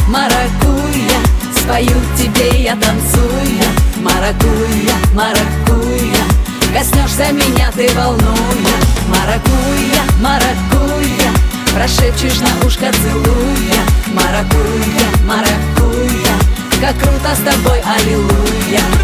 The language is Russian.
маракуйя, спою тебе, я танцуя. Маракуйя, маракуйя, коснешься меня, ты волнуя. Маракуйя, маракуйя, прошепчешь на ушко, целуя. Маракуйя, маракуйя, как круто с тобой, аллилуйя.